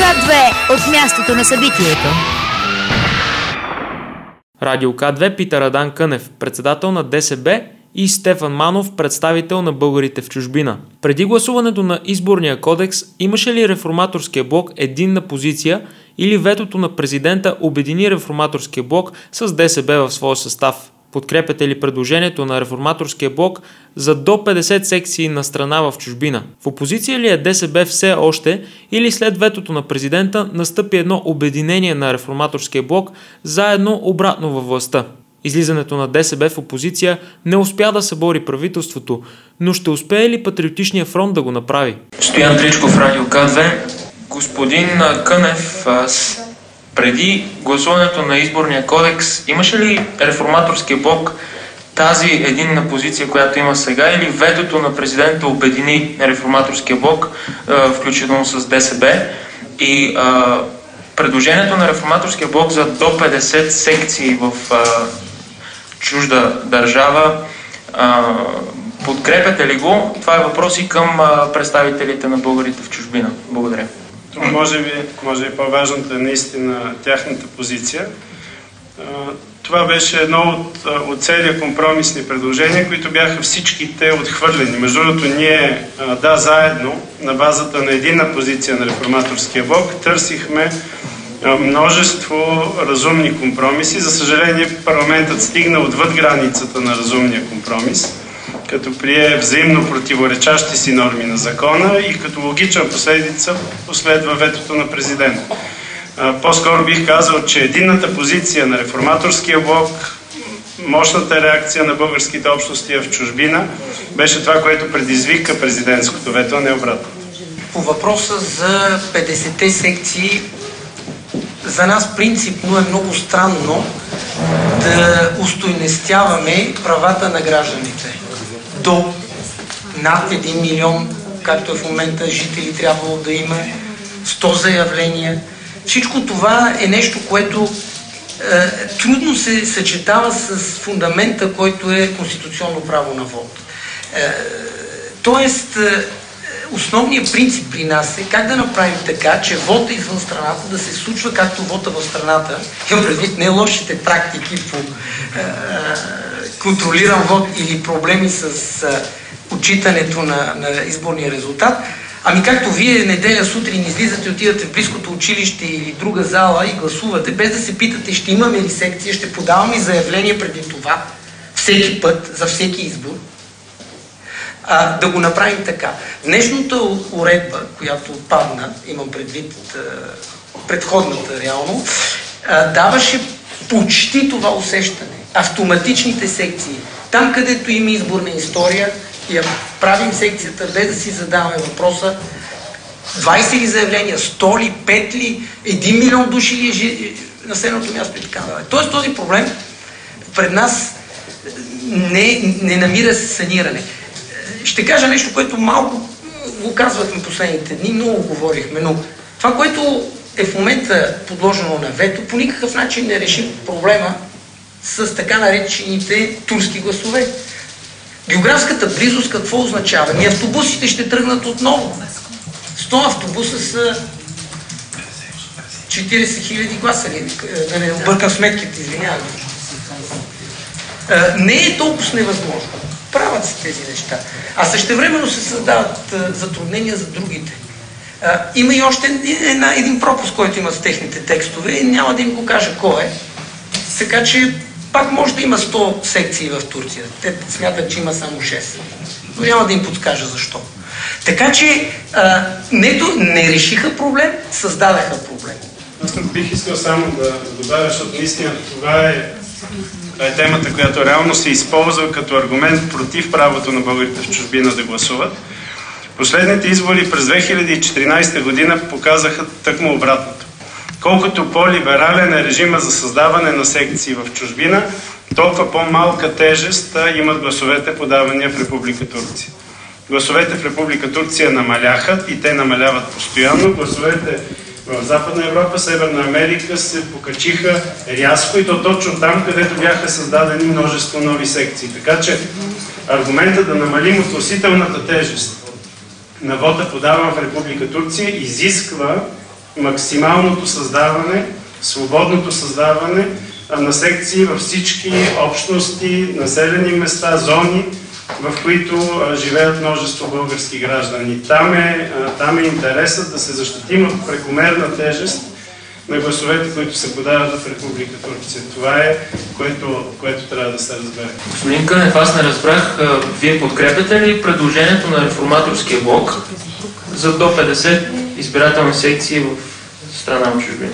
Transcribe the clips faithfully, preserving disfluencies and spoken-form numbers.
К две от мястото на събитието. Радио К две пита Радан Кънев, председател на ДСБ, и Стефан Манов, представител на българите в чужбина. Преди гласуването на изборния кодекс, имаше ли Реформаторския блок единна позиция или ветото на президента обедини Реформаторския блок с ДСБ в своя състав? Подкрепяте ли предложението на Реформаторския блок за до петдесет секции на страна в чужбина? В опозиция ли е ДСБ все още или след ветото на президента настъпи едно обединение на Реформаторския блок заедно обратно във властта? Излизането на ДСБ в опозиция не успя да събори правителството, но ще успее ли Патриотичния фронт да го направи? Стоян Тричков, Радио К две. Господин Кънев, преди гласуването на изборния кодекс, имаше ли Реформаторския блок тази единна позиция, която има сега, или ветото на президента обедини Реформаторския блок, включително с ДСБ? И а, предложението на Реформаторския блок за до петдесет секции в а, чужда държава, а, подкрепяте ли го? Това е въпрос и към а, представителите на българите в чужбина. Благодаря. Може би, може би по-важната е наистина тяхната позиция. Това беше едно от, от целия компромисни предложения, които бяха всичките отхвърлени. Между другото, ние, да, заедно, на базата на единна позиция на Реформаторския блок, търсихме множество разумни компромиси. За съжаление, парламентът стигна отвъд границата на разумния компромис, като прие взаимно противоречащи си норми на закона и като логична последица последва ветото на президента. По-скоро бих казал, че единната позиция на Реформаторския блок, мощната реакция на българските общности в чужбина, беше това, което предизвика президентското вето, а не обратно. По въпроса за петдесетте секции, за нас принципно е много странно да устойностяваме правата на гражданите. До над един милион, както е в момента, жители трябвало да има, сто заявления. Всичко това е нещо, което е, трудно се съчетава с фундамента, който е конституционно право на вод. Е, тоест, е, основният принцип при нас е как да направим така, че вода извън страната да се случва както вода в страната. Имам предвид не лошите практики по е, контролиран вод или проблеми с е, отчитането на, на изборния резултат. Ами както вие неделя сутрин излизате, отидате в близкото училище или друга зала и гласувате, без да се питате ще имаме ли секция, ще подаваме ли заявление преди това, всеки път, за всеки избор, а, да го направим така. Днешната уредба, която отпадна, имам предвид а, предходната реално, а, даваше почти това усещане. Автоматичните секции. Там, където има изборна история, я правим секцията, без да си задаваме въпроса двайсет ли заявления, сто ли, пет ли, един милион души ли е жи... населеното място и така нататък. Тоест този проблем пред нас не, не намира саниране. Ще кажа нещо, което малко го казвахме последните дни, много говорихме, но това, което е в момента подложено на вето, по никакъв начин не реши проблема с така наречените турски гласове. Географската близост какво означава? Ми автобусите ще тръгнат отново. сто автобуса са четирийсет хиляди гласа. Да не объркам сметките, извинявам. Не е толкова невъзможно. Правят се тези неща. А същевременно се създават затруднения за другите. Има и още една, един пропуск, който има с техните текстове и няма да им го кажа кой е. Така че пак може да има сто секции в Турция. Те смятат, че има само шест. Но няма да им подскажа защо. Така че а, не, не решиха проблем, създадаха проблем. Аз бих искал само да добавя, защото наистина това е, това е темата, която реално се използва като аргумент против правото на българите в чужбина да гласуват. Последните избори през две хиляди и четиринадесета година показаха тъкмо обратното. Колкото по-либерален е режима за създаване на секции в чужбина, толкова по-малка тежест имат гласовете, подавания в Република Турция. Гласовете в Република Турция намаляха и те намаляват постоянно. Гласовете в Западна Европа, Северна Америка се покачиха рязко и то точно там, където бяха създадени множество нови секции. Така че аргументът да намалим относителната тежест на вота, подаван в Република Турция, изисква максималното създаване, свободното създаване на секции във всички общности, населени места, зони, в които живеят множество български граждани. Там е, там е интересът да се защитим от прекомерна тежест на гласовете, които се подават в Република Турция. Това е, което, което трябва да се разбере. Господин Кънев, аз не разбрах, вие подкрепяте ли предложението на Реформаторския блок за до петдесет избирателни секции в страна от чужбина?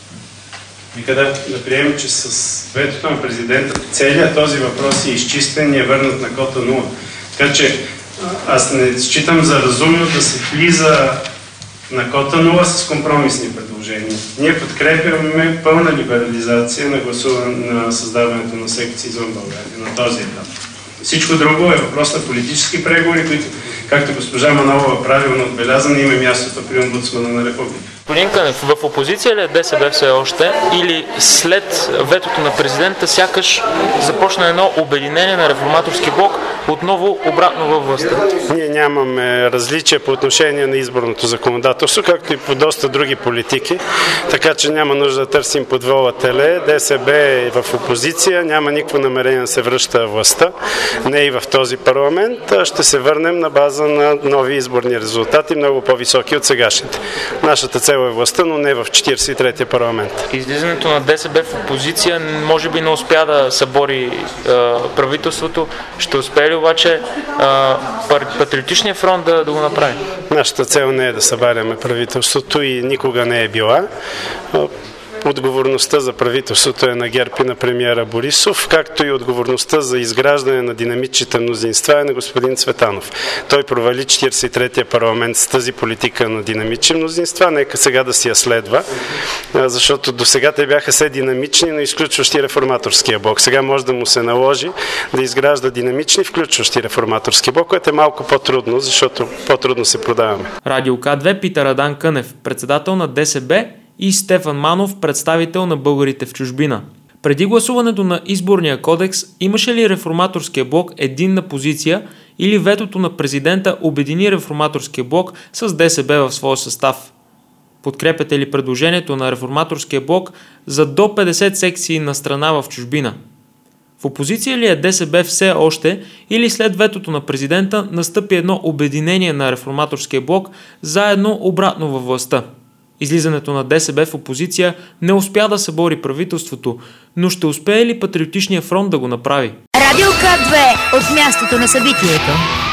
Нека да, да приемем, че с ветото на президента целият този въпрос е изчистен и е върнат на кота нула. Така че аз не считам за разумно да се влиза на кота нула с компромисни предложения. Ние подкрепяме пълна либерализация на гласуване на създаването на секции извън България на този етап. Всичко друго е въпрос на политически преговори, които, както госпожа Манолова правилно отбеляза, има мястото при омбудсмана на Република. Господин Кънев, в опозиция ли е ДСБ все още или след ветото на президента сякаш започна едно обединение на Реформаторски блок отново обратно във властта? Ние нямаме различия по отношение на изборното законодателство, както и по доста други политики, така че няма нужда да търсим подвола теле. ДСБ е в опозиция, няма никакво намерение да се връща властта, не и в този парламент. Ще се върнем на база на нови изборни резултати, много по-високи от сегашните. Нашата цел е властта, но не в четиридесет и третия парламент. Излизането на ДСБ в опозиция може би не успя да събори е, правителството. Ще успее ли обаче е, Патриотичния фронт да, да го направи? Нашата цел не е да събаряме правителството и никога не е била. Отговорността за правителството е на ГЕРБ и на премиера Борисов, както и отговорността за изграждане на динамичните мнозинства е на господин Цветанов. Той провали четиридесет и третия парламент с тази политика на динамични мнозинства, нека сега да си я следва, защото до сега те бяха все динамични, но изключващи Реформаторския блок. Сега може да му се наложи да изгражда динамични, включващи Реформаторския блок, което е малко по-трудно, защото по-трудно се продаваме. Радио К две пита Радан Кънев, председател на ДСБ, и Стефан Манов, представител на българите в чужбина. Преди гласуването на изборния кодекс, имаше ли Реформаторския блок единна позиция или ветото на президента обедини Реформаторския блок с ДСБ в своя състав? Подкрепяте ли предложението на Реформаторския блок за до петдесет секции на страна в чужбина? В опозиция ли е ДСБ все още или след ветото на президента настъпи едно обединение на Реформаторския блок заедно обратно във властта? Излизането на ДСБ в опозиция не успя да събори правителството, но ще успее ли Патриотичния фронт да го направи? Радио К две от мястото на събитието.